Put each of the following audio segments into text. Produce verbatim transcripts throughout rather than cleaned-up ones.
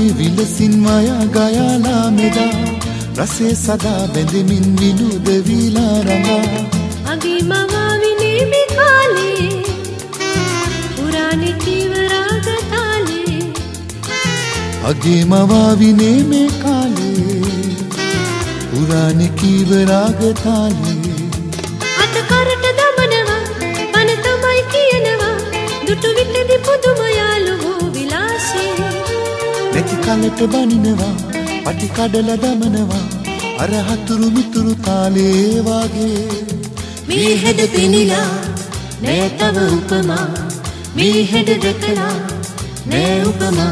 විලසින් මායා ගයාලා මෙදා රසේ සදා බැඳෙමින් විනුද වීලා රඟා අගේ මවාවිනේ මේ කාලේ පුරාණේ කීව රාග තාලේ අගේ මවාවිනේ මේ කාලේ පුරාණේ කීව රාග තාලේ අත කරට දමනවා පන තමයි කියනවා දුටු විටදී පුදුම යාළුවෝ විලාසේ නැති කලට බනිනවා පටි කඩල දමනවා අර හතුරු මිතුරු තාලේ වාගේ මේ හෙද පෙනිලා නෑ තව උපමා මේ හෙද දැකලා නෑ උපමා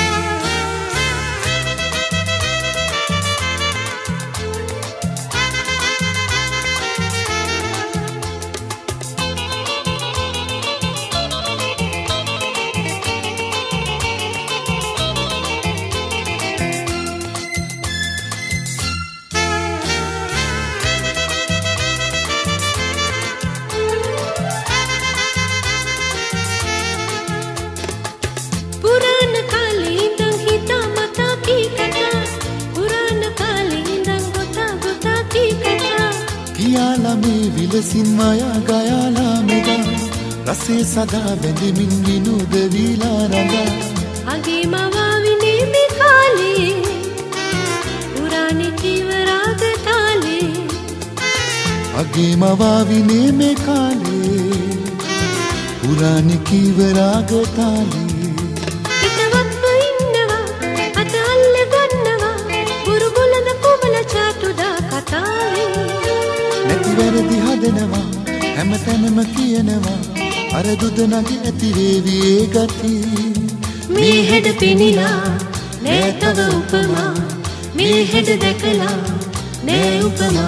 කියාලා මේ විලසින් මායා ගයාලා මෙදා රසේ සදා බැඳෙමින් විනුද වීලා රඟා අගේ මවාවිනේ මේ කාලේ පුරාණේ කීව රාග තාලේ අගේ මවාවිනේ මේ කාලේ පුරාණේ කීව රාග තාලේ හිතවත්ව ඉන්නවා අත අල්ල ගන්නවා බුරු බුලඳ කුමල චාටුදා කතාවේ නැති වැරදි හදනවා හැමතැනම කියනවා අර දුද නැගි ඇති වේවි ඒ ගති මේ හෙද පෙනිලා නෑ තව උපමා මේ හෙද දැකලා නෑ උපමා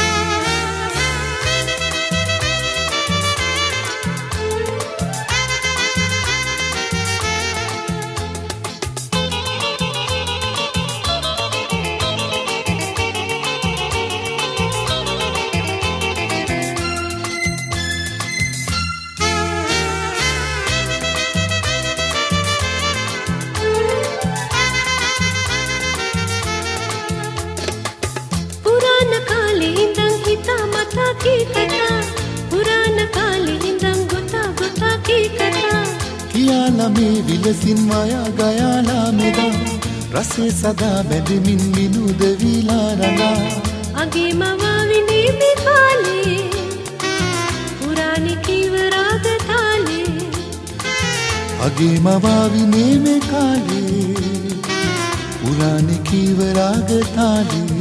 පුරාණ කාලේ ඉඳන් ගොතා ගොතා කී කතා කියාලා මේ විලසින් මායා ගයාලා මෙදා රසේ සදා බැඳෙමින් විනුද වීලා රඟා අගේ මවාවිනේ මේ කාලේ පුරාණේ කීව රාග තාලේ අගේ මවාවිනේ මේ කාලේ පුරාණේ කීව රාග තාලේ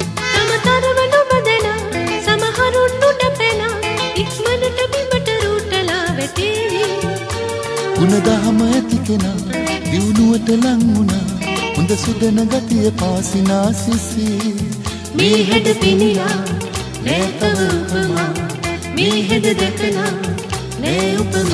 ගුණදහම ඇති කෙනා දියුණුවට ලං වුණා හොඳ සුදන ගතිය පාසිනා සිසී මේ හෙද පෙනිලා නෑ තව උපමා මේ හෙද දැකලා නෑ උපමා